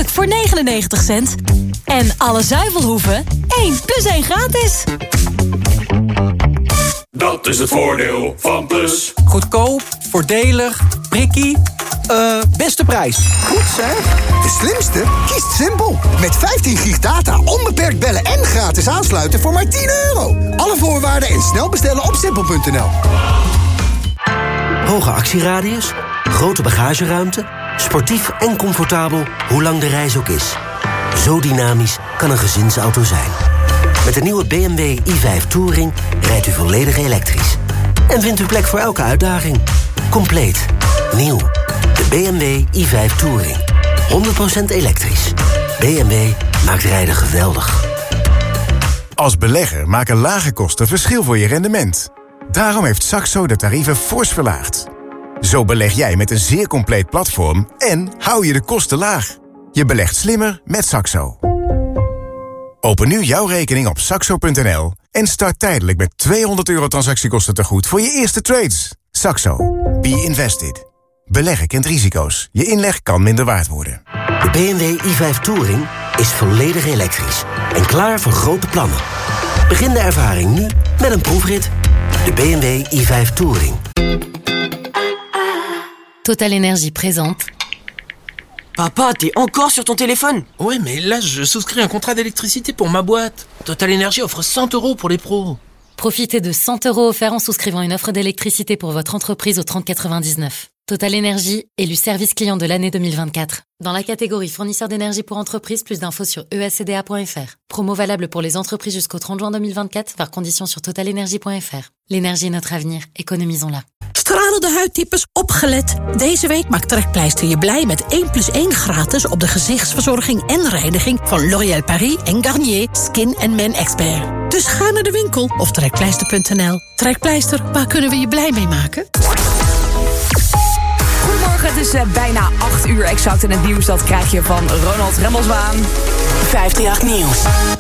stuk voor 99 cent. En alle zuivelhoeven 1 + 1 gratis. Dat is het voordeel van Plus. Goedkoop, voordelig, prikkie, beste prijs. Goed zeg. De slimste kiest Simpel. Met 15 gig data, onbeperkt bellen en gratis aansluiten voor maar €10. Alle voorwaarden en snel bestellen op simpel.nl. Hoge actieradius, grote bagageruimte, sportief en comfortabel, hoe lang de reis ook is. Zo dynamisch kan een gezinsauto zijn. Met de nieuwe BMW i5 Touring rijdt u volledig elektrisch. En vindt u plek voor elke uitdaging. Compleet. Nieuw. De BMW i5 Touring. 100% elektrisch. BMW maakt rijden geweldig. Als belegger maken lage kosten verschil voor je rendement. Daarom heeft Saxo de tarieven fors verlaagd. Zo beleg jij met een zeer compleet platform en hou je de kosten laag. Je belegt slimmer met Saxo. Open nu jouw rekening op saxo.nl en start tijdelijk met €200 transactiekosten tegoed voor je eerste trades. Saxo. Be invested. Beleggen kent risico's. Je inleg kan minder waard worden. De BMW i5 Touring is volledig elektrisch en klaar voor grote plannen. Begin de ervaring nu met een proefrit. De BMW i5 Touring. Total Energy présente. Papa, t'es encore sur ton téléphone? Ouais, mais là, je souscris un contrat d'électricité pour ma boîte. Total Energy offre 100 € pour les pros. Profitez de 100 € offerts en souscrivant une offre d'électricité pour votre entreprise au 3099. Total Energy, élu service client de l'année 2024. Dans la catégorie fournisseur d'énergie pour entreprise, plus d'infos sur escda.fr. Promo valable pour les entreprises jusqu'au 30 juin 2024, voir conditions sur totalenergie.fr. L'énergie est notre avenir, économisons-la. Stralende huidtypes, opgelet. Deze week maakt Trekpleister je blij met 1 + 1 gratis op de gezichtsverzorging en reiniging van L'Oréal Paris en Garnier Skin & Man Expert. Dus ga naar de winkel of trekpleister.nl. Trekpleister, waar kunnen we je blij mee maken? Goedemorgen, het is bijna 8 uur exact en het nieuws dat krijg je van Ronald Remmelswaan. 538 Nieuws.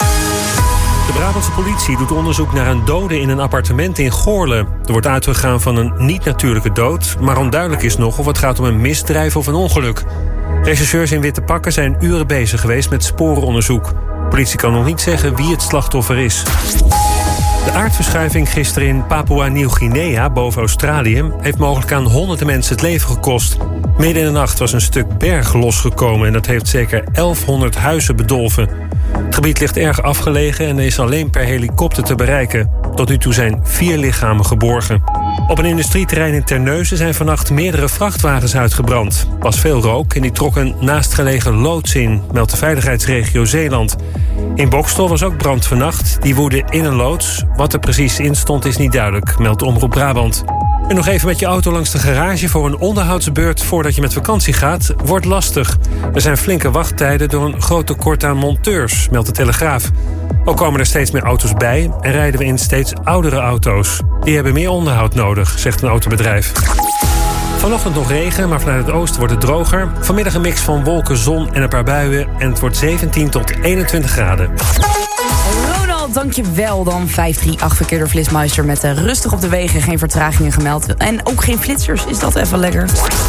De Brabantse politie doet onderzoek naar een dode in een appartement in Goorle. Er wordt uitgegaan van een niet-natuurlijke dood, maar onduidelijk is nog of het gaat om een misdrijf of een ongeluk. Rechercheurs in witte pakken zijn uren bezig geweest met sporenonderzoek. De politie kan nog niet zeggen wie het slachtoffer is. De aardverschuiving gisteren in Papua-Nieuw-Guinea boven Australië heeft mogelijk aan honderden mensen het leven gekost. Midden in de nacht was een stuk berg losgekomen en dat heeft zeker 1100 huizen bedolven. Het gebied ligt erg afgelegen en is alleen per helikopter te bereiken. Tot nu toe zijn 4 lichamen geborgen. Op een industrieterrein in Terneuzen zijn vannacht meerdere vrachtwagens uitgebrand. Er was veel rook en die trok een naastgelegen loods in, meldt de veiligheidsregio Zeeland. In Bokstel was ook brand vannacht. Die woedde in een loods. Wat er precies in stond is niet duidelijk, meldt Omroep Brabant. En nog even met je auto langs de garage voor een onderhoudsbeurt voordat je met vakantie gaat, wordt lastig. Er zijn flinke wachttijden door een groot tekort aan monteurs, meldt de Telegraaf. Ook komen er steeds meer auto's bij en rijden we in steeds oudere auto's. Die hebben meer onderhoud nodig, zegt een autobedrijf. Vanochtend nog regen, maar vanuit het oosten wordt het droger. Vanmiddag een mix van wolken, zon en een paar buien en het wordt 17 tot 21 graden. Ronald, dankjewel dan. 538 verkeer door Flitsmeister met rustig op de wegen, geen vertragingen gemeld. En ook geen flitsers, is dat even lekker.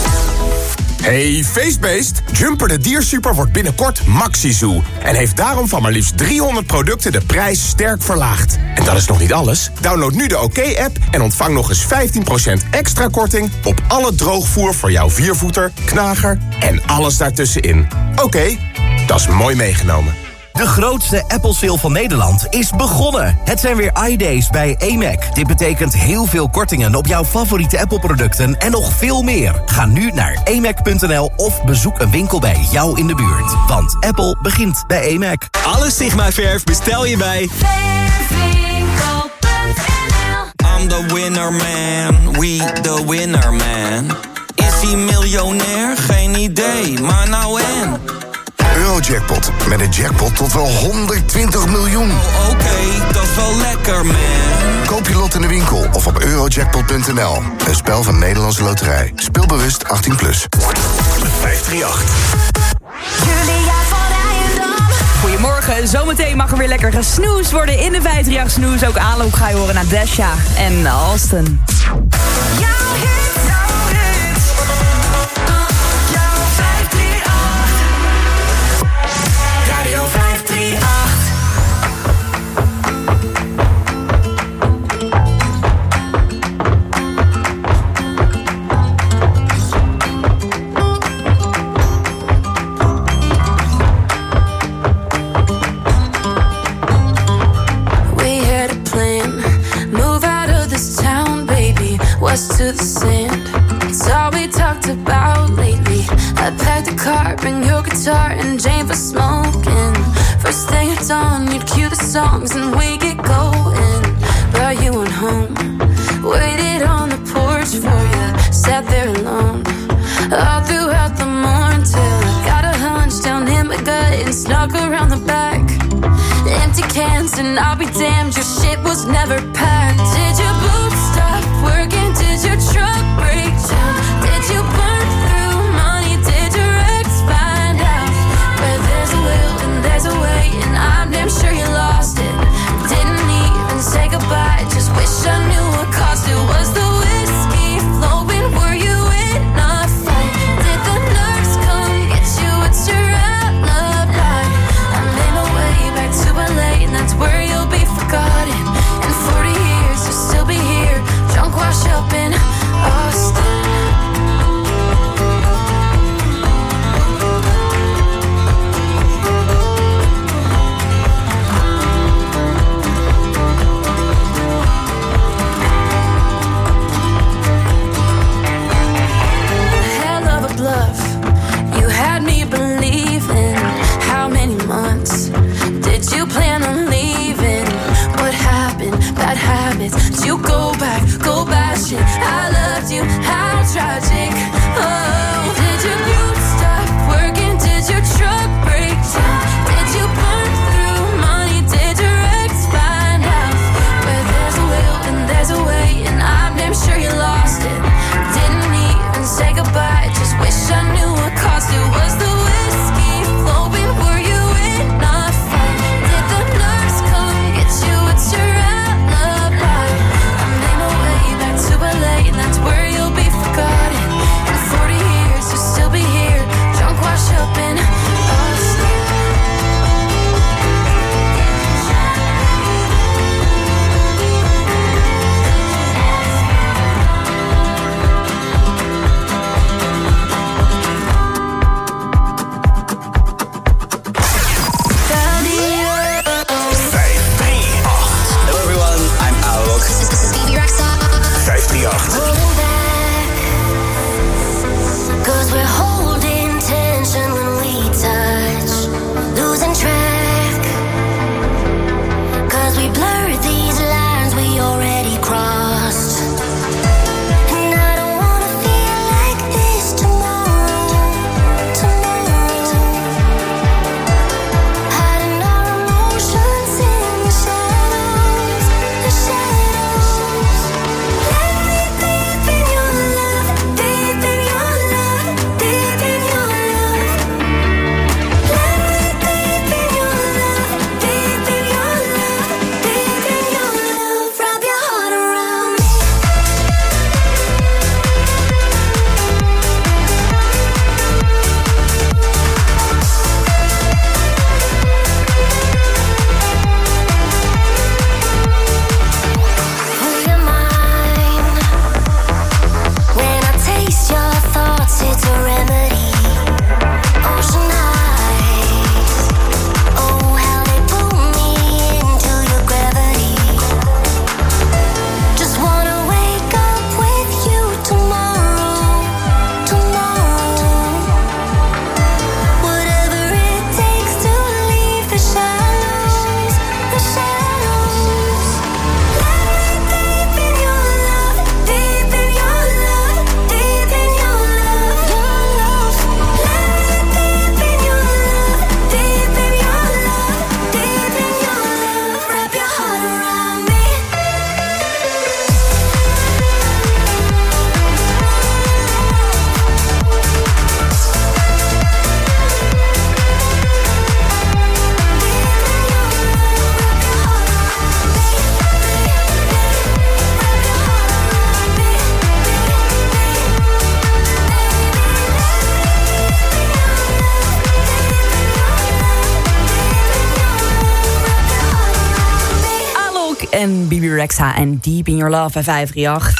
Hey feestbeest! Jumper de Diersuper wordt binnenkort Maxi-Zoo. En heeft daarom van maar liefst 300 producten de prijs sterk verlaagd. En dat is nog niet alles. Download nu de OK-app en ontvang nog eens 15% extra korting op alle droogvoer voor jouw viervoeter, knager en alles daartussenin. Oké, dat is mooi meegenomen. De grootste Apple-sale van Nederland is begonnen. Het zijn weer iDays bij AMAC. Dit betekent heel veel kortingen op jouw favoriete Apple-producten en nog veel meer. Ga nu naar amac.nl of bezoek een winkel bij jou in de buurt. Want Apple begint bij AMAC. Alle Sigma-verf bestel je bij I'm the winner man, we the winner man. Is hij miljonair? Geen idee, maar nou en... Eurojackpot. Met een jackpot tot wel 120 miljoen. Oh, oké, dat is wel lekker, man. Koop je lot in de winkel of op eurojackpot.nl. Een spel van Nederlandse Loterij. Speelbewust 18+. 538. Goedemorgen, zometeen mag er weer lekker gesnoesd worden in de 538 Snoes. Ook aanloop ga je horen naar Desha en Austin. guitar and Jane for smoking. First thing at dawn, you'd cue the songs and we get going. Brought you on home, waited on the porch for you, sat there alone, all throughout the morning till I got a hunch down in my gut and snuck around the back. Empty cans and I'll be damned, your shit was never packed. Did your boots stop working? Did your truck break down? Did you burn through money? Did your ex find out? Where there's a will and there's a way, and I'm damn sure you lost it. Didn't even say goodbye, just wish I knew what cost it. Was the whiskey flowing? Were you in a fight? Did the nurse come get you? What's your alibi? I made my way back to LA, and that's where you'll be forgotten. In 40 years you'll still be here, drunk, wash up in Austin. Hell of a bluff, you had me believing. How many months did you plan on leaving? What happened? Bad habits. Did you go back, go bashing? I loved you, how tragic. Oh, did your boots stop working? Did your truck break down? Did you burn through money? Did your ex find out? Where there's a will and there's a way, and I'm damn sure you lost it. Didn't even say goodbye, just wish I knew what cost it. Was the whiskey flowing? Were you in a fight? Did the nurse come get you? What's your alibi? I made my way back to LA, and that's where you'll be forgotten. In 40 years you'll still be here, drunk, wash up in Austin. Hello everyone, I'm Alok. This is BB Rexa. 538. Cause we're holding tension when we touch, losing track. Cause we blurred these lines we already crossed. And I don't wanna feel like this tomorrow. Hiding our emotions in the shadows. Let me deep in your love, deep in your love, deep in your love. Let me deep in your love, deep in your love, deep in your love. Wrap your heart around me. Will you mind when I taste your thoughts? It's a remedy. Ocean eyes, oh how they pull me into your gravity. Just wanna wake up with you tomorrow. Whatever it takes to leave the shadows. Let me deep in your love, deep in your love, deep in your love, Let me deep in your love, deep in your love, deep in your love. Wrap your heart around me. Alok en BB Rexa en Deep in Your Love bij 538.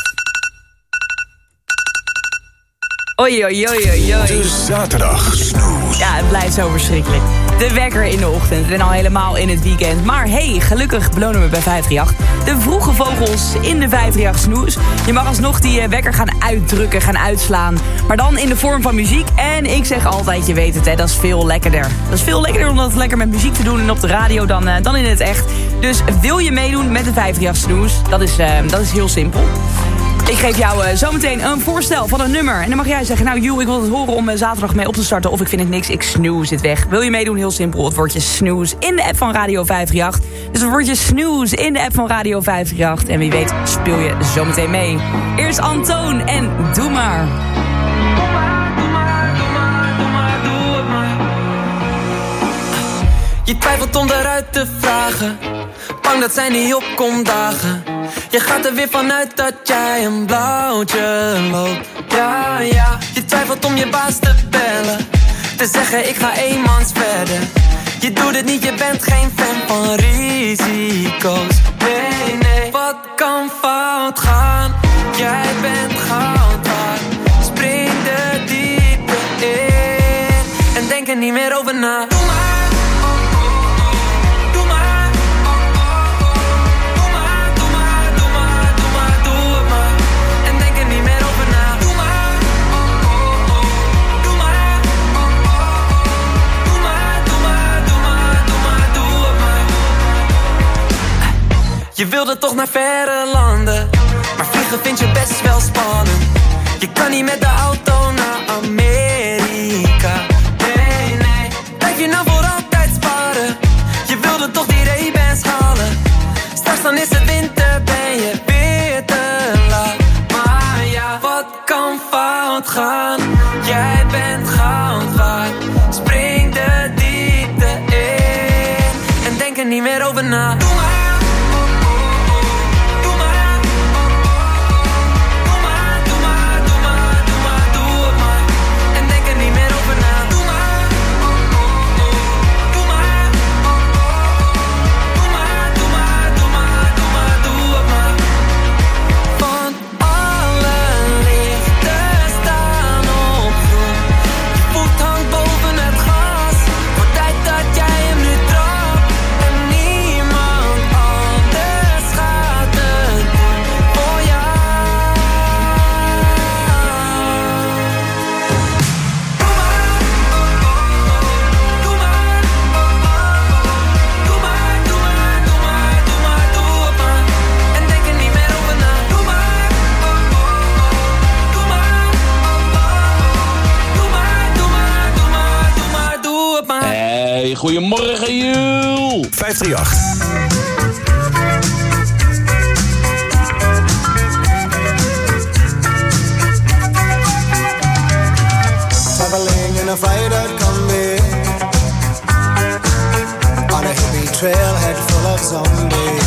Oei, oei, oei, oei, oei. De zaterdag snooze. Ja, het blijft zo verschrikkelijk. de wekker in de ochtend en al helemaal in het weekend. Maar hey, gelukkig belonen we bij 538 de vroege vogels in de 538 snoes. Je mag alsnog die wekker gaan uitdrukken, gaan uitslaan. Maar dan in de vorm van muziek. En ik zeg altijd, je weet het, hè, dat is veel lekkerder. Dat is veel lekkerder om dat lekker met muziek te doen en op de radio dan in het echt. Dus wil je meedoen met de 538 snoes? Dat is heel simpel. Ik geef jou zometeen een voorstel van een nummer. En dan mag jij zeggen, nou Joel, ik wil het horen om zaterdag mee op te starten. Of ik vind het niks, ik snooze het weg. Wil je meedoen? Heel simpel, het woordje snooze in de app van Radio 538. Dus het woordje snooze in de app van Radio 538. En wie weet speel je zometeen mee. Eerst Antoon en Doe Maar. Je twijfelt om eruit te vragen, bang dat zij niet op komt dagen. Je gaat er weer vanuit dat jij een blauwtje loopt. Ja, ja. Je twijfelt om je baas te bellen, te zeggen ik ga eenmans verder. Je doet het niet, je bent geen fan van risico's. Nee, nee. Wat kan fout gaan? Jij bent goud waard. Spring de diepte in en denk er niet meer over na. Doe maar. Je wilde toch naar verre landen, maar vliegen vind je best wel spannend. Je kan niet met de auto naar Amerika. Nee, nee. Blijf je nou voor altijd sparen? Je wilde toch die Ray-Bans halen? Straks dan is het winter, ben je weer te laat. Maar ja, wat kan fout gaan? Jij bent goud waard. Spring de diepte in en denk er niet meer over na. Doe maar. Goedemorgen, Joel. 538. Traveling in a freighter combi on a hippie trailhead full of zombies.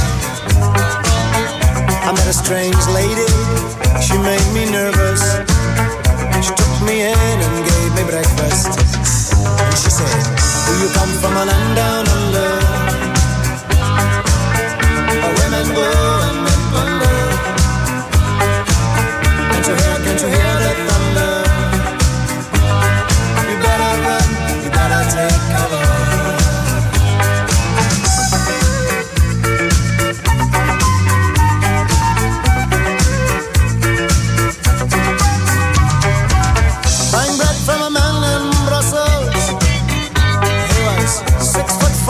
I met a strange lady, she made me nervous. She took me in and gave me breakfast. And she said, do you come from a land down under, where women go and men wonder? Can't you hear the thunder? You better run, you better take cover. Buying bread from a man in Brussels. He was 6'4".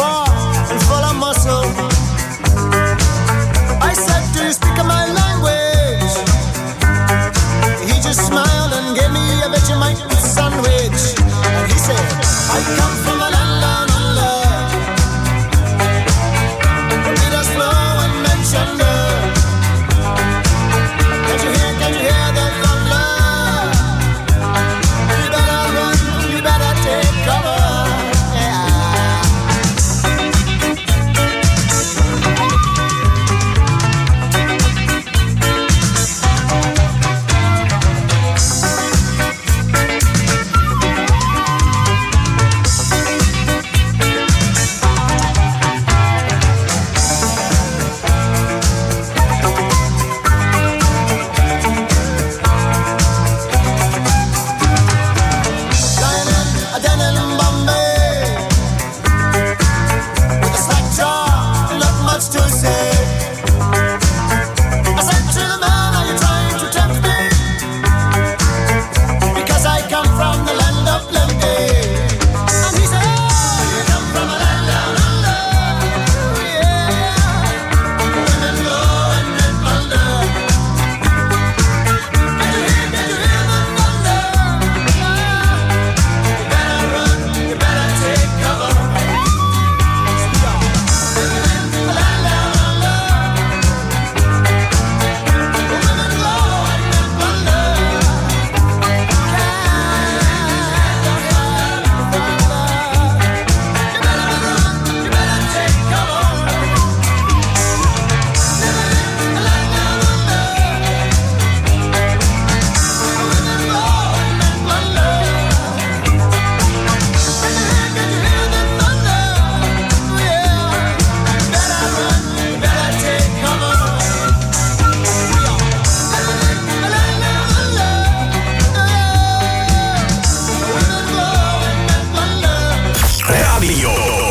radio.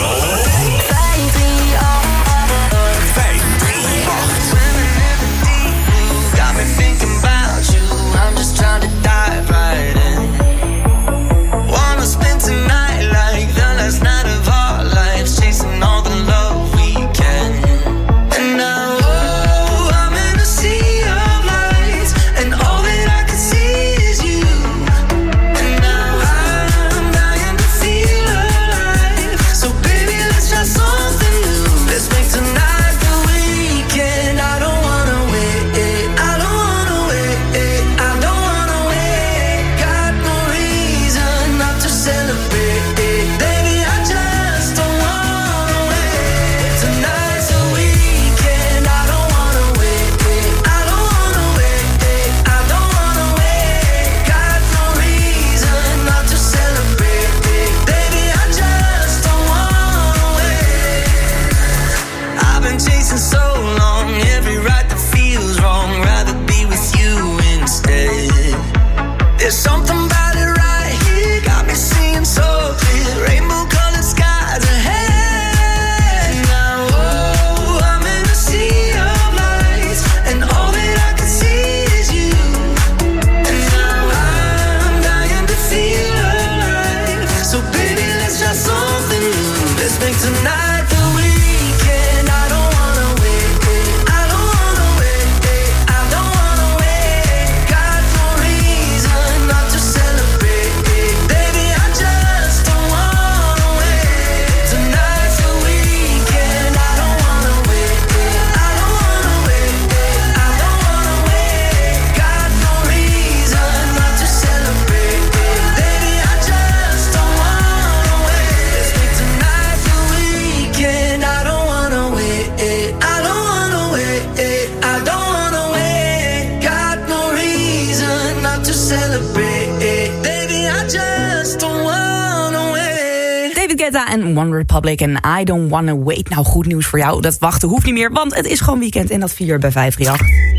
'Getta en One Republic en I Don't Wanna Wait. Nou, goed nieuws voor jou. Dat wachten hoeft niet meer, want het is gewoon weekend en dat 4 bij 538.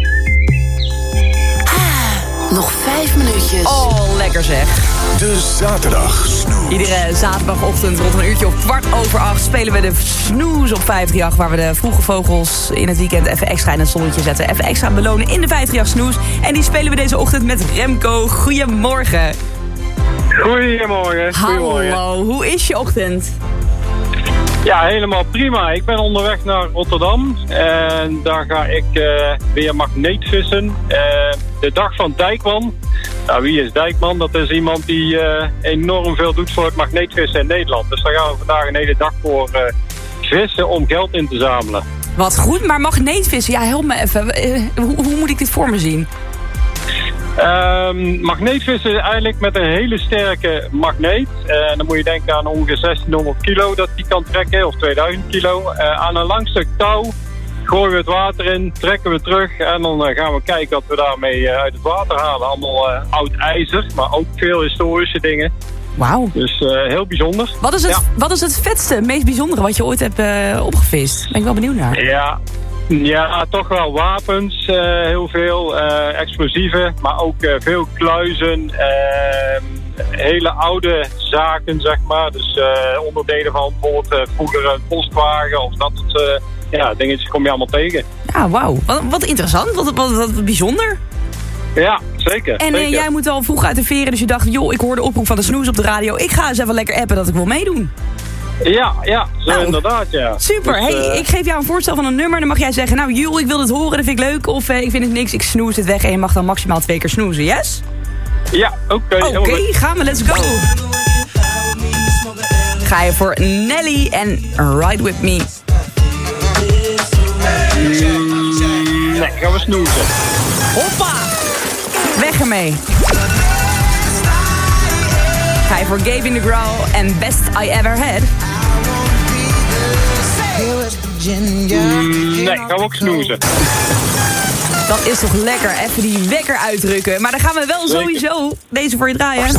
Nog 5 minuutjes. Oh, lekker zeg. De zaterdag snooze. Iedere zaterdagochtend rond een uurtje of 7:15 spelen we de snooze op 538... waar we de vroege vogels in het weekend even extra in het zonnetje zetten. Even extra belonen in de 538 snooze. En die spelen we deze ochtend met Remco. Goedemorgen. Goedemorgen. Hallo, hoe is je ochtend? Ja, helemaal prima. Ik ben onderweg naar Rotterdam en daar ga ik weer magneetvissen. De dag van Dijkman. Nou, wie is Dijkman? Dat is iemand die enorm veel doet voor het magneetvissen in Nederland. Dus daar gaan we vandaag een hele dag voor vissen om geld in te zamelen. Wat goed, maar magneetvissen, ja, help me even. Hoe moet ik dit voor me zien? Magneetvissen is eigenlijk met een hele sterke magneet. Dan moet je denken aan ongeveer 1600 kilo dat die kan trekken, of 2000 kilo. Aan een lang stuk touw gooien we het water in, trekken we terug en dan gaan we kijken wat we daarmee uit het water halen. Allemaal oud ijzer, maar ook veel historische dingen. Wauw. Dus heel bijzonder. Wat is het vetste, meest bijzondere wat je ooit hebt opgevist? Ben ik wel benieuwd naar. Ja, toch wel wapens, heel veel, explosieven, maar ook veel kluizen, hele oude zaken, zeg maar. Dus onderdelen van bijvoorbeeld vroeger een postwagen of dat soort dingetjes kom je allemaal tegen. Ja, wauw. Wat interessant, wat bijzonder. Ja, zeker. En zeker. Jij moet al vroeg uit de veren, dus je dacht, joh, ik hoor de oproep van de snoes op de radio. Ik ga eens even lekker appen dat ik wil meedoen. Ja, zo inderdaad, ja. Super, dus, ik geef jou een voorstel van een nummer. Dan mag jij zeggen, nou Jules, ik wil het horen, dat vind ik leuk. Of ik vind het niks, ik snoes het weg. En je mag dan maximaal 2 keer snoezen, yes? Ja, oké, gaan we, let's go. Ga je voor Nelly en Ride With Me. Nee, gaan we snoezen. Hoppa! Weg ermee. Ga je voor Gavin DeGraw en Best I Ever Had? Nee, gaan we ook snoezen. Dat is toch lekker, even die wekker uitdrukken. Maar dan gaan we wel sowieso deze voor je draaien.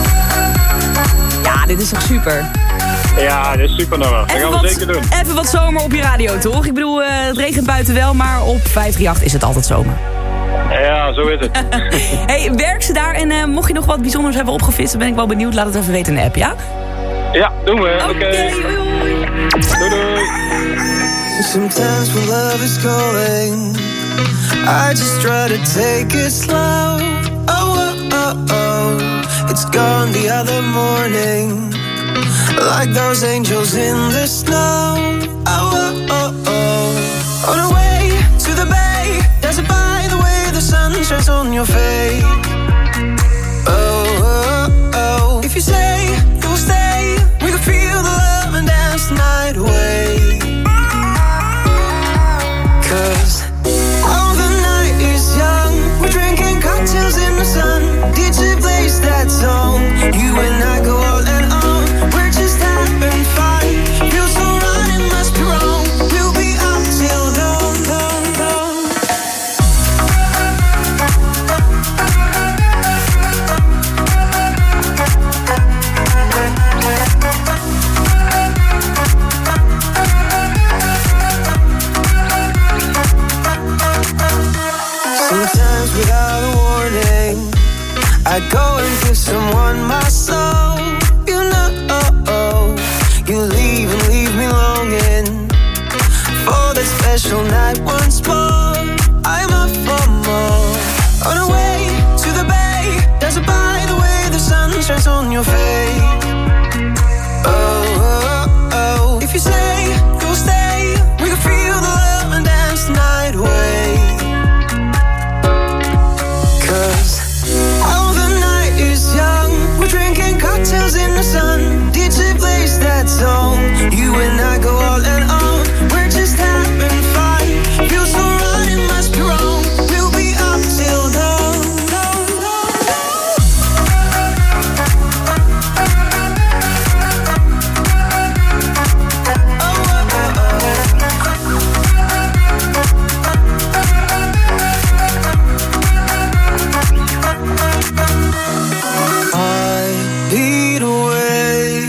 Ja, dit is toch super? Ja, dit is super nummer. Dat gaan we zeker doen. Even wat zomer op je radio, toch? Ik bedoel, het regent buiten wel, maar op 538 is het altijd zomer. Ja, zo is het. Hey, werk ze daar en mocht je nog wat bijzonders hebben opgevist, dan ben ik wel benieuwd. Laat het even weten in de app, ja? Ja, doen we. Oké. Doei doei. Sometimes when love is calling, I just try to take it slow. Oh, oh, oh, oh. It's gone the other morning, like those angels in the snow. Oh, oh, oh, oh. On our way to the bay, there's a by the way the sun shines on your face. Oh, oh, oh. If you say you will stay, we can feel the love and dance the night away. 'Cause oh, the night is young, we're drinking cocktails in the sun. DJ plays that song, you and I go all and on. We're just having fun, feels so right, it must be wrong. We'll be up till dawn, dawn, dawn. Sometimes without a warning, I go and give someone my soul. You know, you leave and leave me longing for that special night once more. I'm up for more. On our way to the bay, there's a by the way the sun shines on your face. Oh, oh, oh. If you say you'll stay, we can feel the love and dance the night away. 'Cause oh, the night is young, we're drinking cocktails in the sun. DJ plays that song, you and I go all and on. We're just having fun, feels so right, it must be wrong. We'll be up till dawn, dawn, dawn, lead away.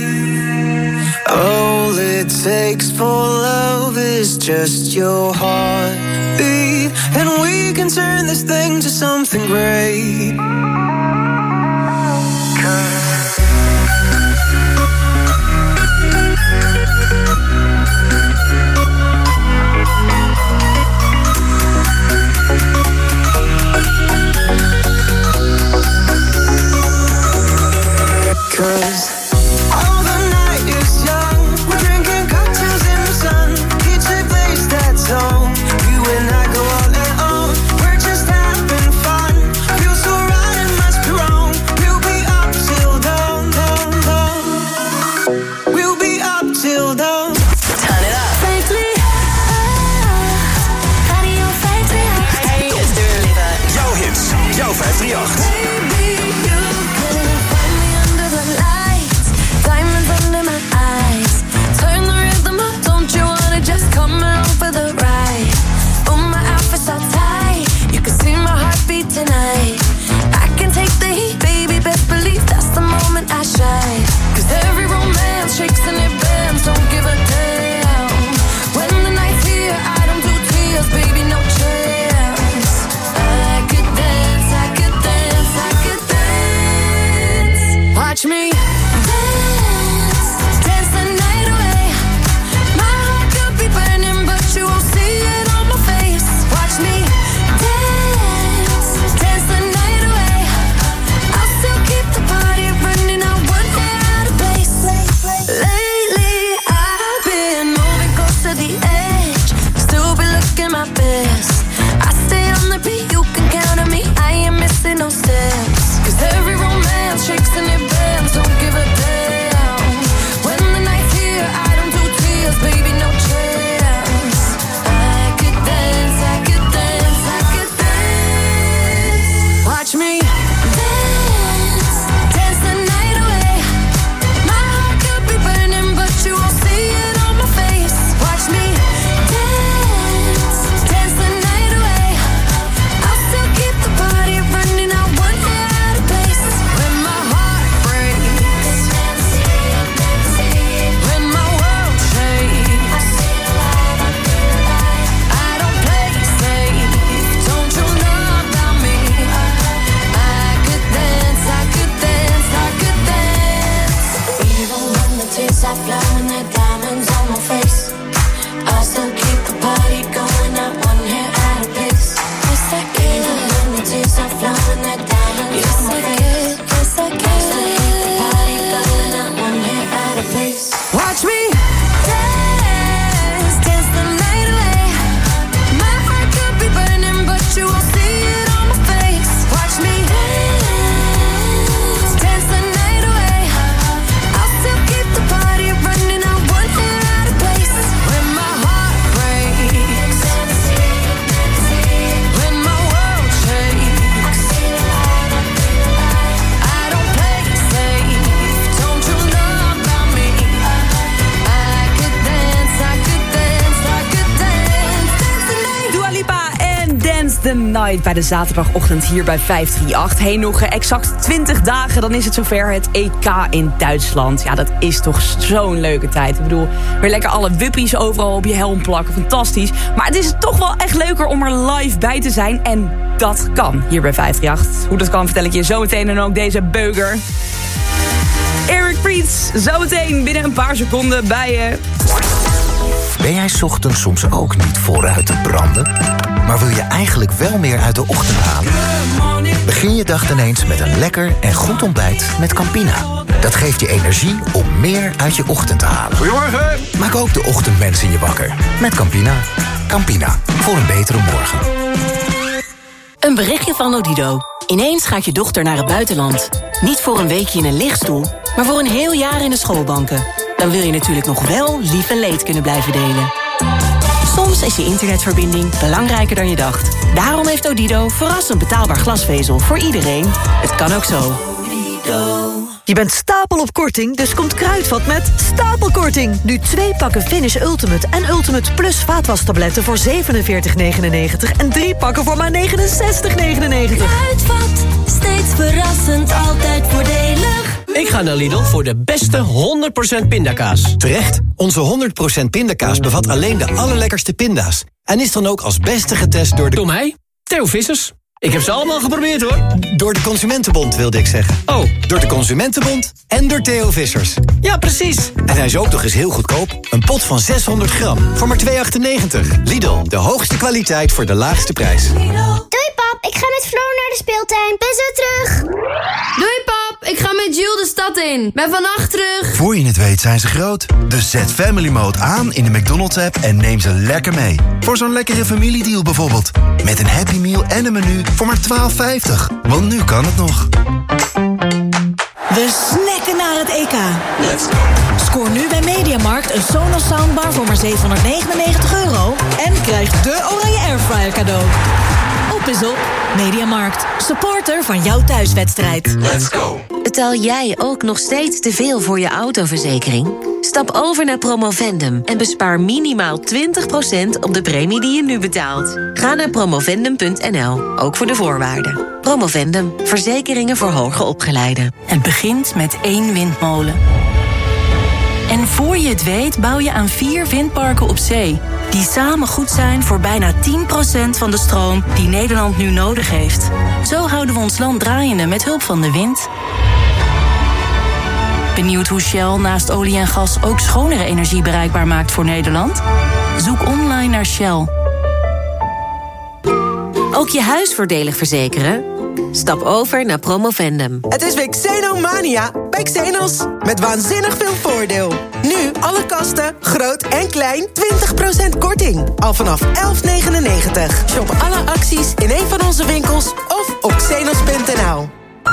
All it takes for love is just your heartbeat, and we can turn this thing to something great. Cause oh, the night is young, we're drinking cocktails in the sun. DJ plays that song, you and I go all and on. We're just having fun, feels so right, it must be wrong. the Night bij de zaterdagochtend hier bij 538. Hey, nog exact 20 dagen, dan is het zover, het EK in Duitsland. Ja, dat is toch zo'n leuke tijd. Ik bedoel, weer lekker alle wuppies overal op je helm plakken. Fantastisch. Maar het is toch wel echt leuker om er live bij te zijn. En dat kan hier bij 538. Hoe dat kan vertel ik je zometeen en ook deze beuger. Eric Prydz, zometeen binnen een paar seconden bij je. Ben jij 's ochtends soms ook niet vooruit te branden? Maar wil je eigenlijk wel meer uit de ochtend halen? Begin je dag ineens met een lekker en goed ontbijt met Campina. Dat geeft je energie om meer uit je ochtend te halen. Goedemorgen! Maak ook de ochtendmensen je wakker met Campina. Campina, voor een betere morgen. Een berichtje van Odido. Ineens gaat je dochter naar het buitenland. Niet voor een weekje in een lichtstoel, maar voor een heel jaar in de schoolbanken. Dan wil je natuurlijk nog wel lief en leed kunnen blijven delen. Soms is je internetverbinding belangrijker dan je dacht. Daarom heeft Odido verrassend betaalbaar glasvezel voor iedereen. Het kan ook zo. Je bent stapel op korting, dus komt Kruidvat met stapelkorting. Nu 2 pakken Finish Ultimate en Ultimate Plus vaatwastabletten voor 47,99... en 3 pakken voor maar 69,99. Kruidvat, steeds verrassend, altijd voordelig. Ik ga naar Lidl voor de beste 100% pindakaas. Terecht, onze 100% pindakaas bevat alleen de allerlekkerste pinda's. En is dan ook als beste getest door de... Door mij? Theo Vissers. Ik heb ze allemaal geprobeerd, hoor. Door de Consumentenbond, wilde ik zeggen. Oh. Door de Consumentenbond en door Theo Vissers. Ja, precies. En hij is ook nog eens heel goedkoop. Een pot van 600 gram voor maar €2,98. Lidl, de hoogste kwaliteit voor de laagste prijs. Doei pap, ik ga met Floor naar de speeltuin. Ben zo terug. Doei pap, ik ga met Jules de stad in. Ben vannacht terug. Voor je het weet zijn ze groot. Dus zet Family Mode aan in de McDonald's app en neem ze lekker mee. Voor zo'n lekkere familiedeal bijvoorbeeld. Met een Happy Meal en een menu voor maar €12,50. Want nu kan het nog. We snacken naar het EK. Let's go. Scoor nu bij Mediamarkt een Sonos soundbar voor maar €799 en krijg de oranje airfryer cadeau. Op is op. Mediamarkt. Supporter van jouw thuiswedstrijd. Let's go. Betaal jij ook nog steeds te veel voor je autoverzekering? Stap over naar Promovendum en bespaar minimaal 20% op de premie die je nu betaalt. Ga naar promovendum.nl, ook voor de voorwaarden. Promovendum, verzekeringen voor hoger opgeleiden. Het begint met 1 windmolen. En voor je het weet bouw je aan 4 windparken op zee, die samen goed zijn voor bijna 10% van de stroom die Nederland nu nodig heeft. Zo houden we ons land draaiende met hulp van de wind. Benieuwd hoe Shell naast olie en gas ook schonere energie bereikbaar maakt voor Nederland? Zoek online naar Shell. Ook je huis voordelig verzekeren? Stap over naar Promovendum. Het is weer Xenomania bij Xenos. Met waanzinnig veel voordeel. Nu alle kasten, groot en klein, 20% korting. Al vanaf €11,99. Shop alle acties in een van onze winkels of op xenos.nl.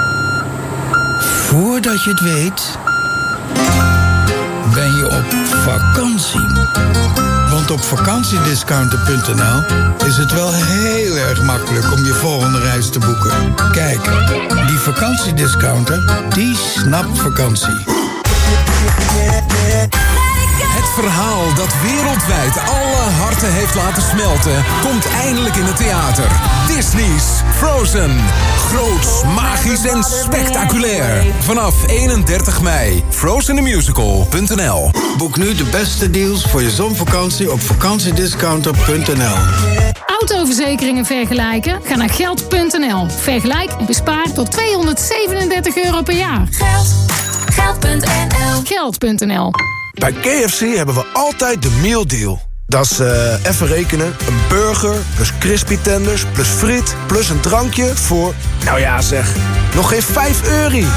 Voordat je het weet, ben je op vakantie. Want op vakantiediscounter.nl is het wel heel erg makkelijk om je volgende reis te boeken. Kijk, die vakantiediscounter, die snapt vakantie. Het verhaal dat wereldwijd alle harten heeft laten smelten, komt eindelijk in het theater. Disney's Frozen. Groots, magisch en spectaculair. Vanaf 31 mei. FrozenTheMusical.nl. Boek nu de beste deals voor je zonvakantie op vakantiediscounter.nl. Autoverzekeringen vergelijken? Ga naar Geld.nl. Vergelijk en bespaar tot €237 per jaar. Geld.nl. Geld.nl. Bij KFC hebben we altijd de meal deal. Dat is, even rekenen, een burger plus crispy tenders plus friet plus een drankje voor, nou ja zeg, nog geen €5.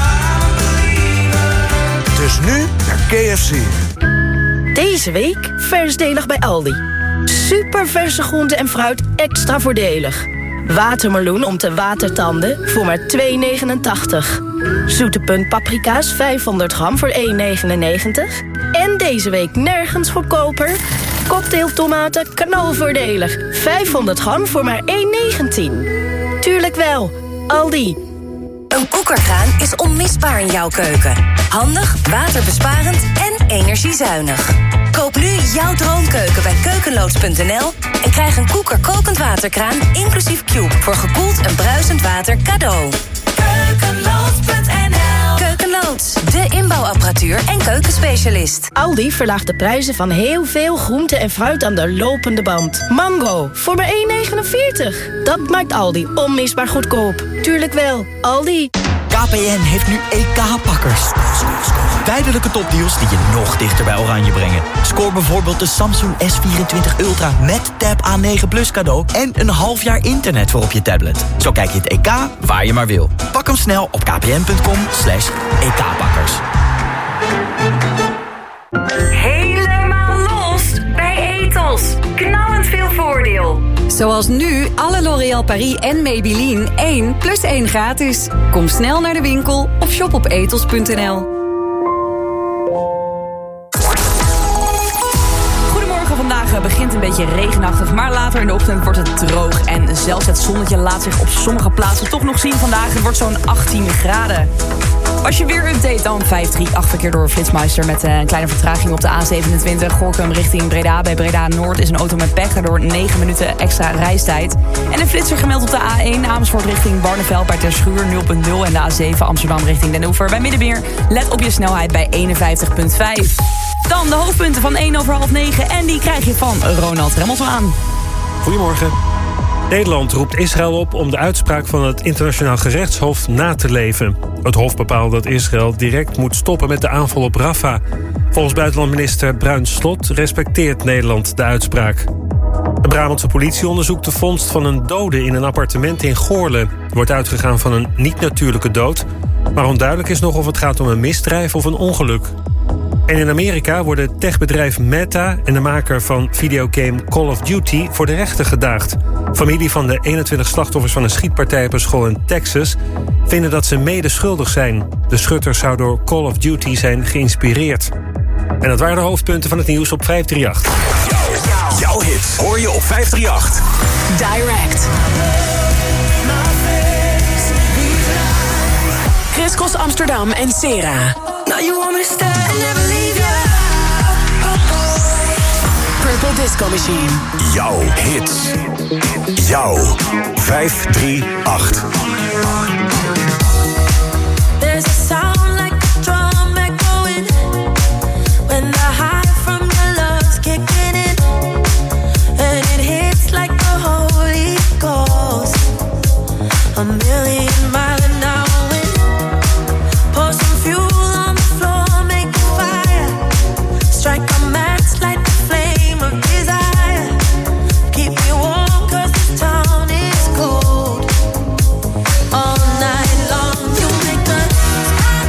Dus nu naar KFC. Deze week versdelig bij Aldi. Super verse groenten en fruit extra voordelig. Watermeloen om te watertanden voor maar €2,89. Zoete punt paprika's 500 gram voor €1,99. En deze week nergens goedkoper. Cocktailtomaten knalvoordelig. 500 gram voor maar €1,19. Tuurlijk wel, Aldi. Een koekerkraan is onmisbaar in jouw keuken. Handig, waterbesparend en energiezuinig. Koop Koop nu jouw droomkeuken bij keukenloods.nl en krijg een Koeker kokend waterkraan inclusief Cube voor gekoeld en bruisend water cadeau. Keukenloods.nl. Keukenloods, de inbouwapparatuur en keukenspecialist. Aldi verlaagt de prijzen van heel veel groente en fruit aan de lopende band. Mango, voor maar €1,49. Dat maakt Aldi onmisbaar goedkoop. Tuurlijk wel, Aldi. KPN heeft nu EK-pakkers. Tijdelijke topdeals die je nog dichter bij Oranje brengen. Scoor bijvoorbeeld de Samsung S24 Ultra met Tab A9 Plus cadeau en een half jaar internet voor op je tablet. Zo kijk je het EK waar je maar wil. Pak hem snel op kpn.com/EK-pakkers. Helemaal los bij Ethos. Knallend veel voordeel. Zoals nu alle L'Oréal Paris en Maybelline 1 + 1 gratis. Kom snel naar de winkel of shop op ethos.nl. Vandaag begint een beetje regenachtig, maar later in de ochtend wordt het droog. En zelfs het zonnetje laat zich op sommige plaatsen toch nog zien vandaag. Het wordt zo'n 18 graden. Als je weer update, dan 538 verkeer door Flitsmeister met een kleine vertraging op de A27. Gorinchem richting Breda. Bij Breda Noord is een auto met pech, daardoor 9 minuten extra reistijd. En een flitser gemeld op de A1 Amersfoort richting Barneveld bij Terschuur 0.0. En de A7 Amsterdam richting Den Oever bij Middenmeer. Let op je snelheid bij 51.5. Dan de hoofdpunten van 8:30 en die krijg je van Ronald Remmelswaan. Goedemorgen. Nederland roept Israël op om de uitspraak van het Internationaal Gerechtshof na te leven. Het hof bepaalt dat Israël direct moet stoppen met de aanval op Rafah. Volgens buitenlandminister Bruins Slot respecteert Nederland de uitspraak. De Brabantse politie onderzoekt de vondst van een dode in een appartement in Goorle. Er wordt uitgegaan van een niet-natuurlijke dood, maar onduidelijk is nog of het gaat om een misdrijf of een ongeluk. En in Amerika worden techbedrijf Meta en de maker van videogame Call of Duty voor de rechter gedaagd. Familie van de 21 slachtoffers van een schietpartij op een school in Texas vinden dat ze mede schuldig zijn. De schutters zouden door Call of Duty zijn geïnspireerd. En dat waren de hoofdpunten van het nieuws op 538. Jouw hits hoor je op 538. Direct. Chris Cross Amsterdam en Sera. Now you want me to stay and never leave you. Purple Disco Machine. Jouw hits. Jouw 538. There's a sound like a drum echoing when the high from your love's kicking in, and it hits like the Holy Ghost. A million miles an hour wind. Pour some fuel on the floor, make a fire. Strike a match, light the flame of desire. Keep me warm 'cause this town is cold. All night long you make the sky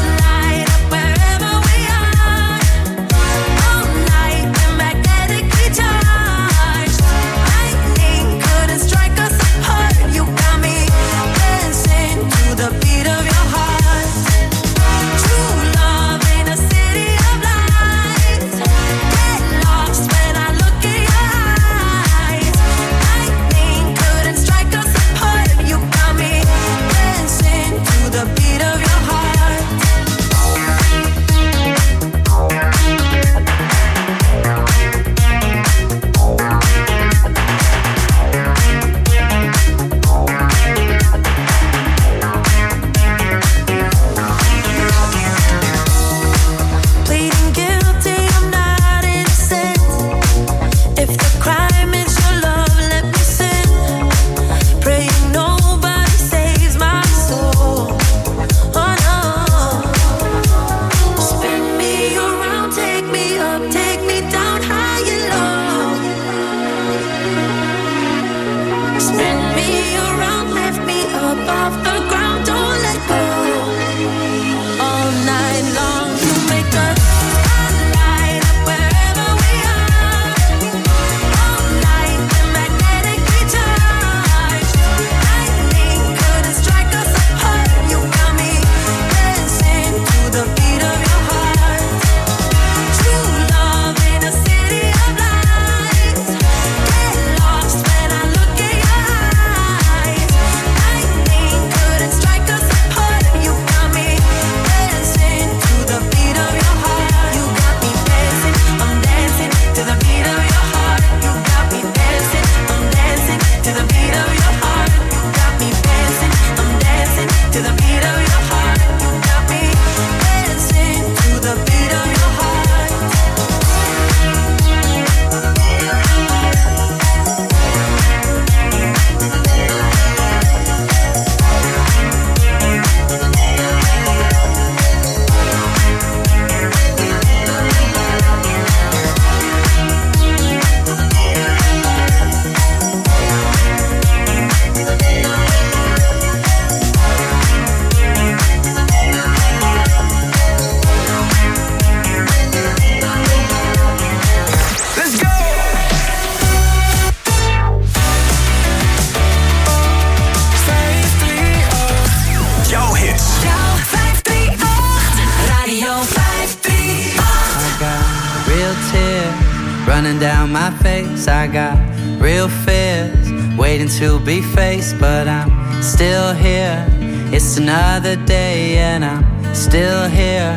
running down my face. I got real fears waiting to be faced, but I'm still here. It's another day and I'm still here.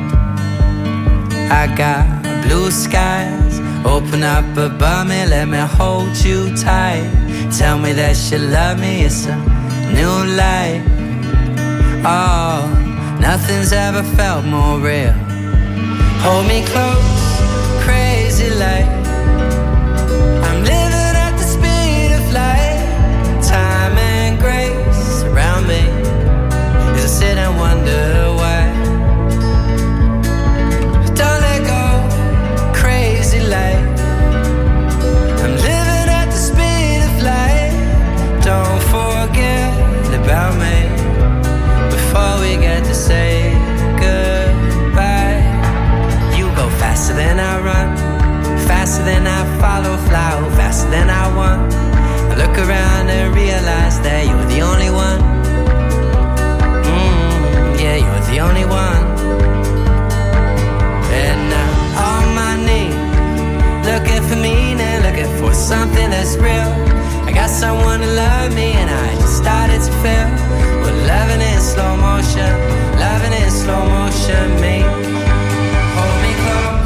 I got blue skies open up above me, let me hold you tight. Tell me that you love me, it's a new life. Oh, nothing's ever felt more real. Hold me close, crazy like I'm living at the speed of light. Time and grace around me as I sit and wonder why. Don't let go, crazy like I'm living at the speed of light. Don't forget about me before we get to say goodbye. You go faster than I run, faster than I follow, fly faster than I want. I look around and realize that you're the only one. Yeah, you're the only one. And I'm on my knees, looking for meaning, looking for something that's real. I got someone to love me and I just started to feel. We're loving in slow motion, loving in slow motion, me. Hold me close.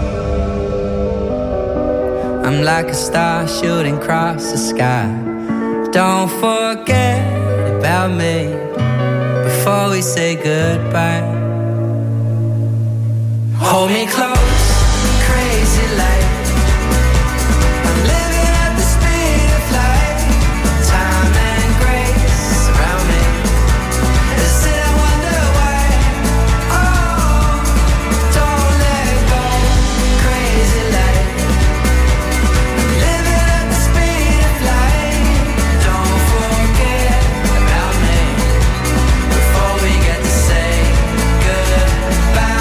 I'm like a star shooting across the sky. Don't forget about me before we say goodbye. Hold me close, crazy like I'm living at the speed of light. Time and grace around me. I sit and wonder why. Oh, don't let go, crazy like I'm living at the speed of light. Don't forget about me before we get to say goodbye.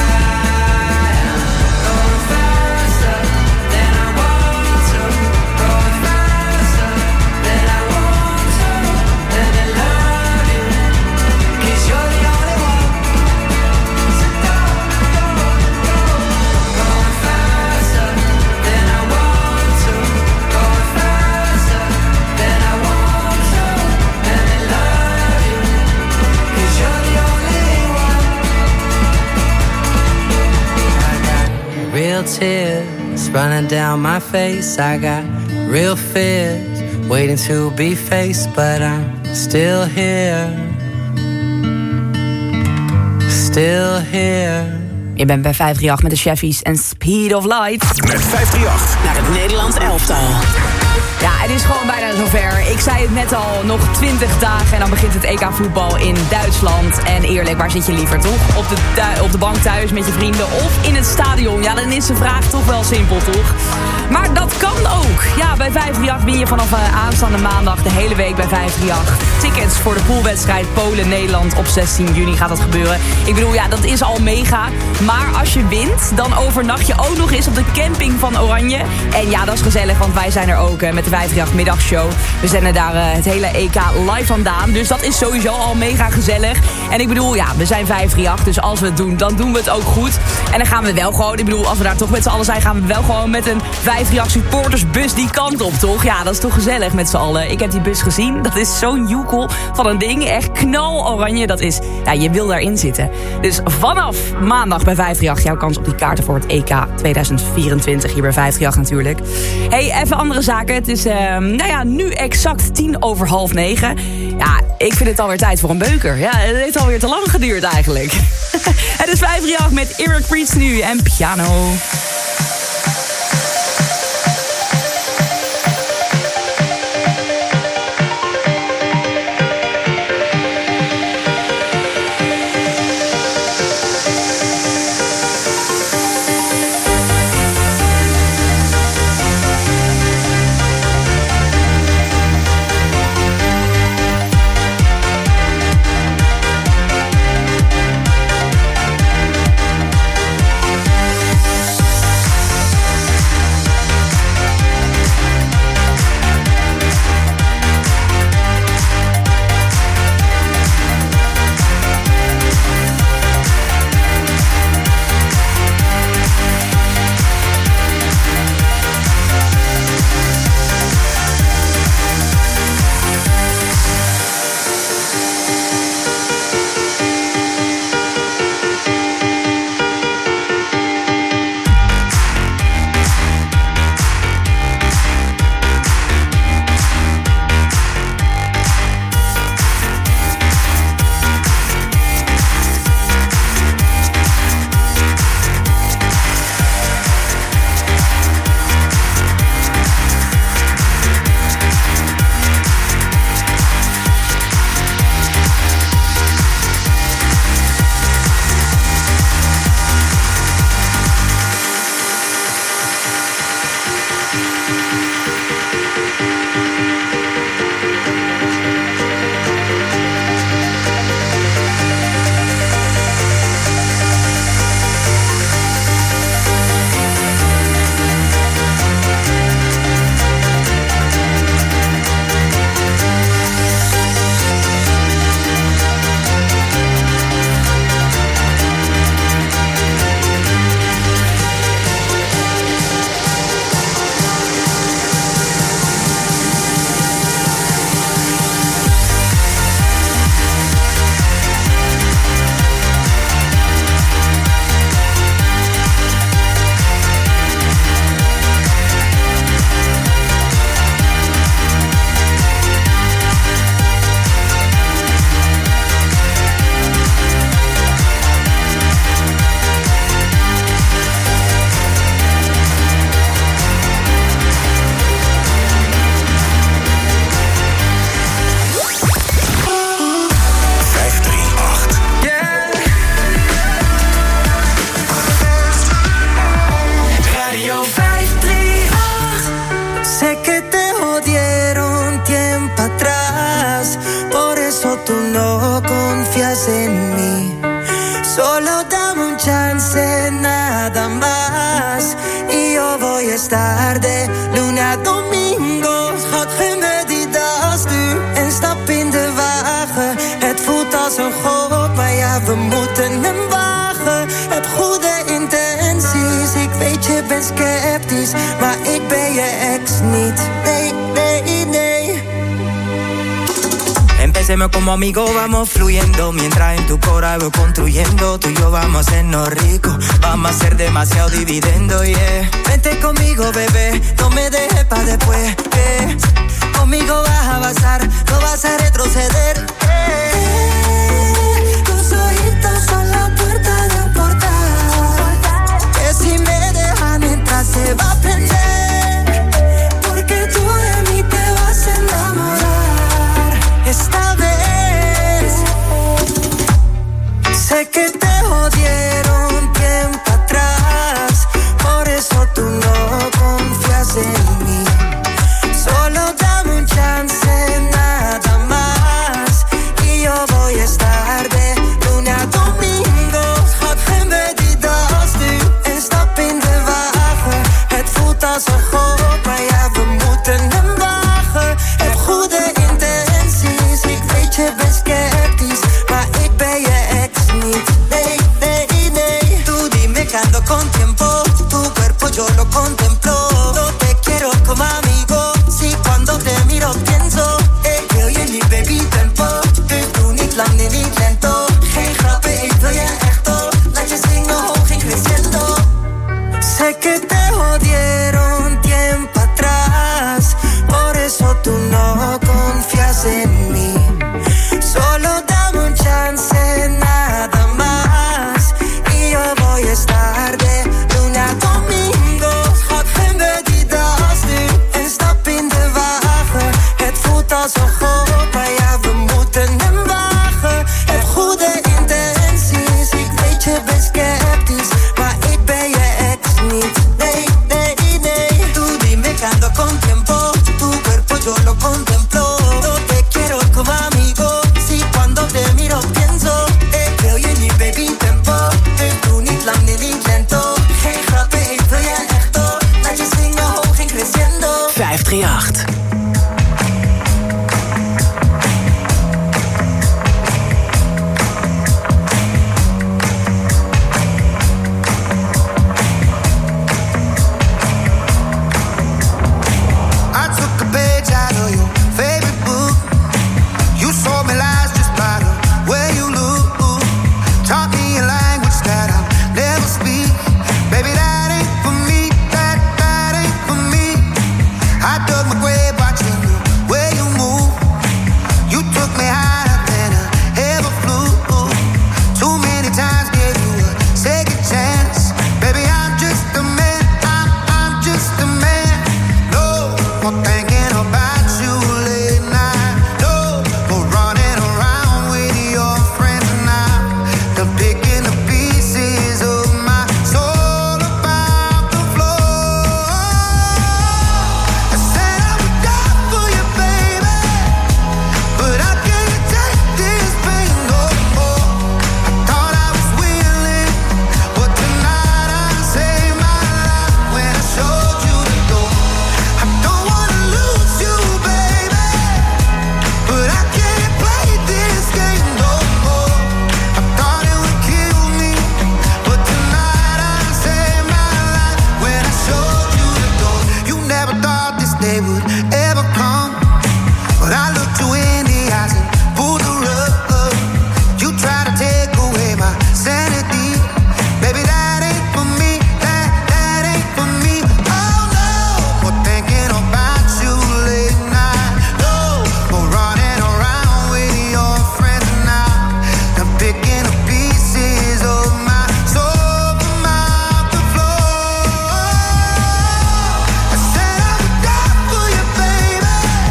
Going faster than I want to, going faster than I want to. Let me love you, 'cause you're the only one. So go, go, go. Going faster than I want to, going faster than I want to. Let me love you, 'cause you're the only one. I got real tears running down my face. I got real fears waiting to be faced, but I'm still here. Still here. Je bent bij 538 met de Cheffies en Speed of Light. Met 538 naar het Nederlands elftal. Ja, het is gewoon bijna zover. Ik zei het net al, nog 20 dagen en dan begint het EK voetbal in Duitsland. En eerlijk, waar zit je liever, toch? Op de bank thuis met je vrienden of in het stadion? Ja, dan is de vraag toch wel simpel, toch? Maar dat kan ook. Ja, bij 538 win je vanaf aanstaande maandag de hele week bij 538 tickets voor de poolwedstrijd Polen-Nederland. Op 16 juni gaat dat gebeuren. Ik bedoel, ja, dat is al mega. Maar als je wint, dan overnacht je ook nog eens op de camping van Oranje. En ja, dat is gezellig, want wij zijn er ook met de 538 middagshow. We zenden daar het hele EK live vandaan. Dus dat is sowieso al mega gezellig. En ik bedoel, ja, we zijn 538. Dus als we het doen, dan doen we het ook goed. En dan gaan we wel gewoon, ik bedoel, als we daar toch met z'n allen zijn, gaan we wel gewoon met een 538 supportersbus die kant op, toch? Ja, dat is toch gezellig met z'n allen. Ik heb die bus gezien. Dat is zo'n joekel van een ding. Echt knaloranje. Dat is, ja, je wil daarin zitten. Dus vanaf maandag bij 538 jouw kans op die kaarten voor het EK 2024. Hier bij 538 natuurlijk. Hey, even andere zaken. Het is, nu exact 9:10. Ja, ik vind het alweer tijd voor een beuker. Ja, het heeft alweer te lang geduurd eigenlijk. Het is 538 met Eric Priest nu en piano. Sé que te jodieron tiempo atrás, por eso tú no confías en mí. Solo dame un chance, nada más, y yo voy a estar de luna a domingo. Schat, geen meditatie, nu en stap in de wagen. Het voelt als een god, maar ja, we moeten hem wagen. Heb goede intenties, ik weet je bent sceptisch, maar ik ben je ex niet. Nee, nee, nee. Empecemos como amigos, vamos fluyendo. Mientras en tu cora voy construyendo. Tú y yo vamos a hacernos ricos. Vamos a hacer demasiado dividendo, yeah. Vente conmigo, bebé, no me dejes pa' después, Conmigo vas a avanzar, no vas a retroceder, Tus ojitos son la puerta de un portal, que si me dejan entrar se va a prender, porque tú de mí te vas a enamorar. Esta vez sé que te jodieron tiempo atrás, por eso tú no confías en mí. Solo dame un chance, nada más, y yo voy a estar de luna a domingo. Schat, geen meditatie nu en stap in de wagen. Het voelt als een god, maar ja, we moeten hem wagen. Heb goede intenties, ik weet je bent sceptisch, maar ik ben je ex niet. Nee, nee, nee. Tú dime que ando con tiempo, tu cuerpo yo lo contemplo. No te quiero como amigo, si cuando te miro pienso, wil je niet baby tempo. Dus doe niet lang en niet lento. Geen grappen, ik wil je echt op. Laat je zingen hoog en crescendo. Sé que te jodieron tiempo atrás, por eso tú no confías en mí. Solo dame un chance, nada más, y yo voy a estar de luna a domingo. Schat, geen meditatie nu en stap in de wagen. Het voelt als een god, maar ja, we moeten hem wagen. Heb goede intenties, ik weet je bent sceptisch, maar ik ben je ex niet. Nee, nee, nee. Tú dime que ando con tiempo, tu cuerpo yo lo contemplo. No te quiero como amigo, si cuando te miro pienso, wil je niet baby tempo. Dus doe niet lang en niet lento. Geen grappen, ik wil je echt op. Laat je zingen hoog en crescendo. 538. I took a page out of your favorite book. You sold me lies just by the way you look. Taught me a language that I'll never speak. Baby, that ain't for me, that ain't for me. I dug my grave watching the way you move. You took me higher than I ever flew. Too many times gave you a second chance. Baby, I'm just a man, I'm just a man. No more thinking about you late night. No more running around with your friends now. They're picking the pieces of my soul about the floor. I said I would die for you, baby, but I can't take this pain no more. I thought I was willing, but tonight I saved my life when I showed you the door. I don't wanna lose you, baby, but I can't play this game no more. I thought it would kill me, but tonight I saved my life when I showed you the door. You never thought this day would ever come, but I looked you in the eyes and pulled the rug. You try to take away my sanity. Baby, that ain't for me, that ain't for me. Oh no, more thinking about you late night. No, more running around with your friends now. They're picking up pieces of my soul from out the floor. I said I would die for you, baby,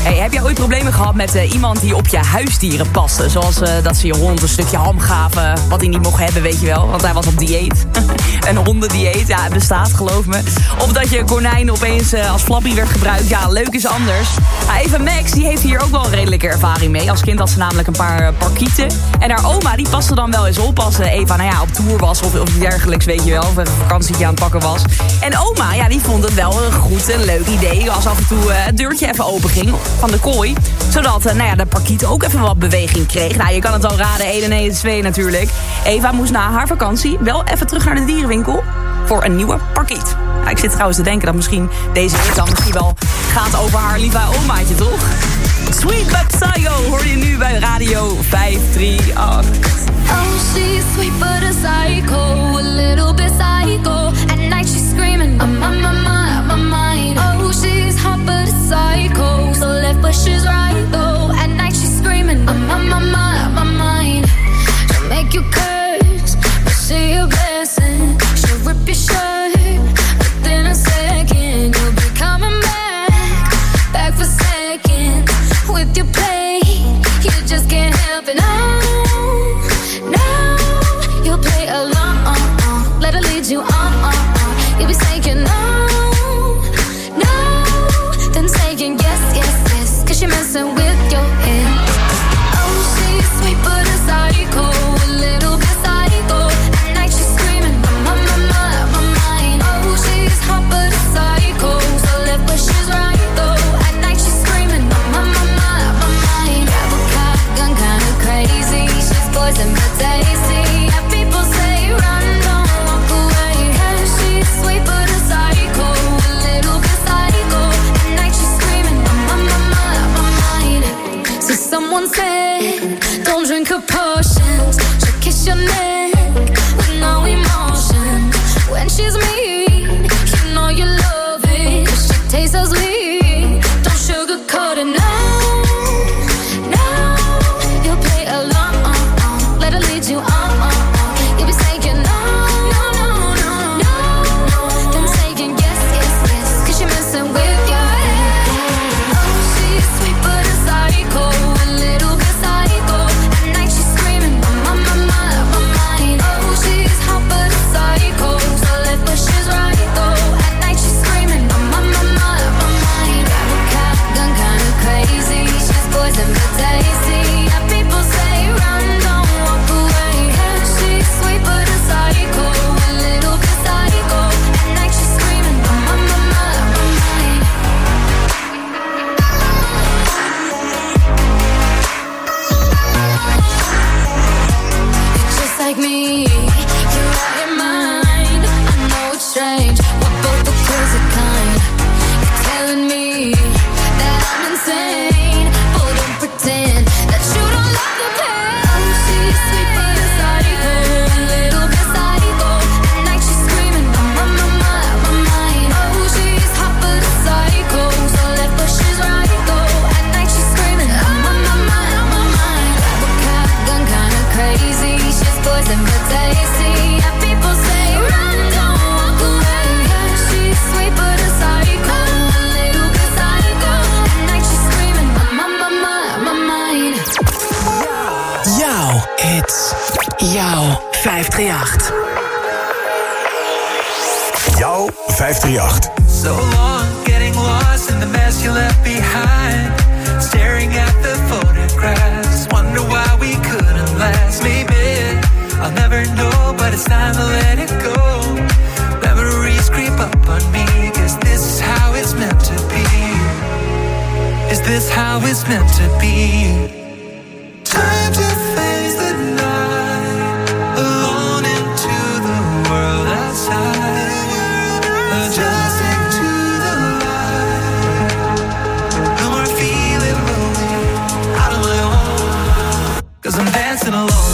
Hey, heb jij ooit problemen gehad met iemand die op je huisdieren paste? Zoals dat ze je hond een stukje ham gaven, wat hij niet mocht hebben, weet je wel. Want hij was op dieet. Een hondendieet, ja, het bestaat, geloof me. Of dat je konijn opeens als flappie werd gebruikt. Ja, leuk is anders. Even Max, die heeft hier ook wel een redelijke ervaring mee. Als kind had ze namelijk een paar parkieten. En haar oma, die paste dan wel eens op als Eva, nou ja, op tour was of iets dergelijks, weet je wel. Of een vakantietje aan het pakken was. En oma, ja, die vond het wel een goed en leuk idee als af en toe het deurtje even open ging van de kooi. Zodat nou ja, de parkiet ook even wat beweging kreeg. Nou, je kan het al raden, 1 en 1 is 2 natuurlijk. Eva moest na haar vakantie wel even terug naar de dierenwinkel voor een nieuwe parkiet. Nou, ik zit trouwens te denken dat misschien deze hit dan misschien wel gaat over haar lieve omaatje, toch? Sweet But Psycho hoor je nu bij Radio 538. Oh, she's sweet but a psycho, a little bit psycho. At night she's screaming, I'm on my mind. Oh, she's hot but a psycho, so left but she's right though. At night she's screaming, I'm on my mind. She'll make you curse, but she a blessing. She'll rip your shirt, within a second you'll be coming back for seconds. With your play, you just can't help it. No, you'll play along. Let her lead you on. You'll be saying no, then saying yes, 'cause you're messing with your head. Oh, she's sweet but a psycho, a little bit psycho. At night she's screaming, my mind. Oh, she's hot but a psycho, so left but she's right though. At night she's screaming, my mind. Grab a shotgun, kinda crazy. She's poison but tasty. Yeah, people say run, don't walk away. Yeah, she's sweet but a psycho, a little bit psycho. At night she's screaming, my mind. So someone said, don't drink her potions. She'll kiss your neck with no emotion. When she's mean, you know you love it. She tastes so sweet, don't sugarcoat it, no. You'll play along, let her lead you on. You'll be saying no, then saying yes, 'cause you're messing with your head. Oh, she's sweet but a psycho, a little bit psycho. At night she's screaming, my mind. Oh, she's hot but a psycho, so left but she's right though. At night she's screaming, my mind. Grab a shotgun, kinda crazy. She's poison but tasty. Yeah, people say run, don't walk away. Yeah, she's sweet but a psycho, a little bit psycho. At night she's screaming, my mind. You're just like me, you're out your mind. I know it's strange, we're both the crazy kind. You're telling me that I'm insane, but don't pretend that you don't love the pain. Oh, she's sweet but a psycho, a little bit psycho. At night she's screaming, my mind. Oh, she's hot but a psycho, so left but she's right though. At night she's screaming, my mind. Grab a shotgun, kinda crazy. She's poison but tasty. Yeah, people say run, don't walk away. Yeah, she's sweet but a psycho, a little bit psycho. At night she's screaming, my mind. Jouw hits. Jouw 538. Jouw 538. So long getting lost in the mess you left behind. Staring at the photographs. Wonder why we couldn't last. Maybe I'll never know, but it's time to let it go. Memories creep up on me. Is this how it's meant to be? Is this how it's meant to be? Time to face the night, alone into the world outside. Adjusting to the light. No more feeling lonely, out on my own. 'Cause I'm dancing alone.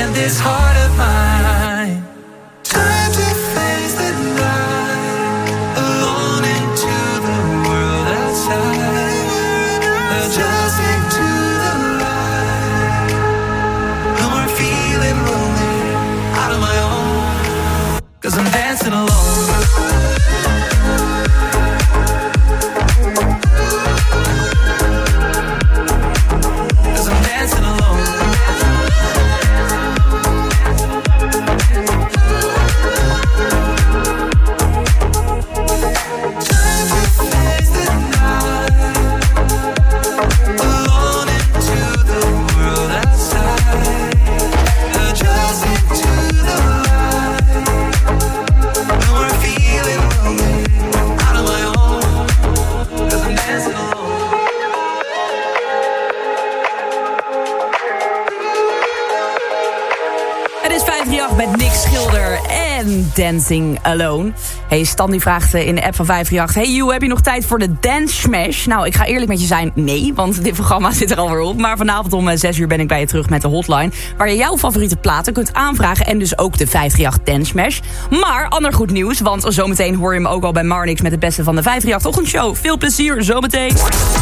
and this heart of mine. Time to face the night, alone into the world outside, adjusting to the light. No more feeling lonely, out of my own, 'cause I'm dancing alone. Met Nick Schilder en Dancing Alone. Hey, Stan die vraagt in de app van 538... Hey Joe, heb je nog tijd voor de Dance Smash? Nou, ik ga eerlijk met je zijn, nee, want dit programma zit er alweer op. Maar vanavond om 6 uur ben ik bij je terug met de hotline... waar je jouw favoriete platen kunt aanvragen... en dus ook de 538 Dance Smash. Maar ander goed nieuws, want zometeen hoor je me ook al bij Marnix... met het beste van de 538 ochtendshow. Veel plezier, zometeen.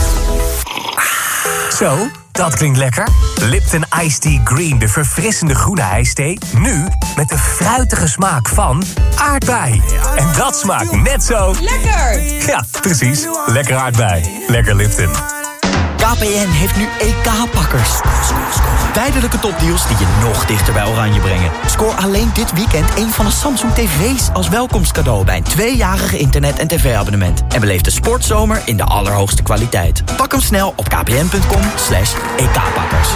Zo, dat klinkt lekker. Lipton Iced Tea Green, de verfrissende groene ijsthee. Nu met de fruitige smaak van aardbei. En dat smaakt net zo... lekker! Ja, precies. Lekker aardbei. Lekker Lipton. KPN heeft nu EK-pakkers. Tijdelijke topdeals die je nog dichter bij Oranje brengen. Scoor alleen dit weekend een van de Samsung tv's als welkomstcadeau... bij een 2-jarige internet- en tv-abonnement. En beleef de sportzomer in de allerhoogste kwaliteit. Pak hem snel op kpn.com/EK-pakkers.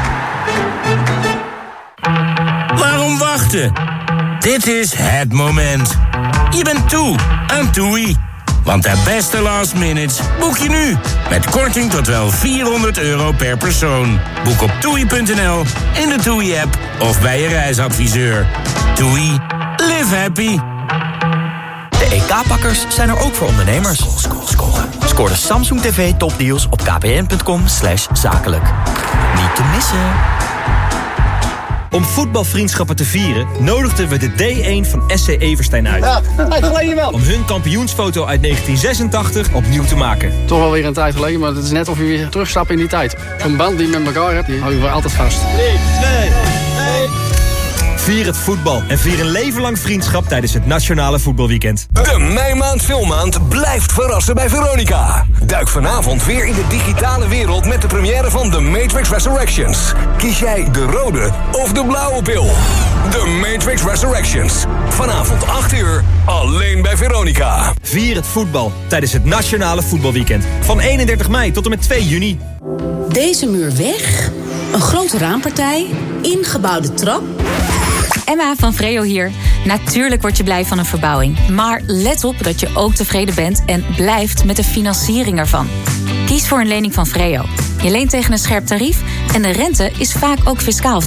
Waarom wachten? Dit is het moment. Je bent toe aan TUI. Want de beste last minutes boek je nu. Met korting tot wel €400 per persoon. Boek op toei.nl, in de TUI-app of bij je reisadviseur. TUI. Live happy. De EK-pakkers zijn er ook voor ondernemers. Scoor de Samsung TV topdeals op kpn.com/zakelijk. Niet te missen. Om voetbalvriendschappen te vieren nodigden we de D1 van SC Everstein uit. Ja, geleden wel. Om hun kampioensfoto uit 1986 opnieuw te maken. Toch wel weer een tijd geleden, maar het is net of je weer terugstapt in die tijd. Een band die je met elkaar hebt, die hou je voor altijd vast. 3, 2, 1. Vier het voetbal en vier een leven lang vriendschap tijdens het Nationale Voetbalweekend. De meimaand filmmaand blijft verrassen bij Veronica. Duik vanavond weer in de digitale wereld met de première van The Matrix Resurrections. Kies jij de rode of de blauwe pil? The Matrix Resurrections. Vanavond 8 uur, alleen bij Veronica. Vier het voetbal tijdens het Nationale Voetbalweekend. Van 31 mei tot en met 2 juni. Deze muur weg, een grote raampartij, ingebouwde trap. Emma van Vreo hier. Natuurlijk word je blij van een verbouwing. Maar let op dat je ook tevreden bent en blijft met de financiering ervan. Kies voor een lening van Vreo. Je leent tegen een scherp tarief en de rente is vaak ook fiscaal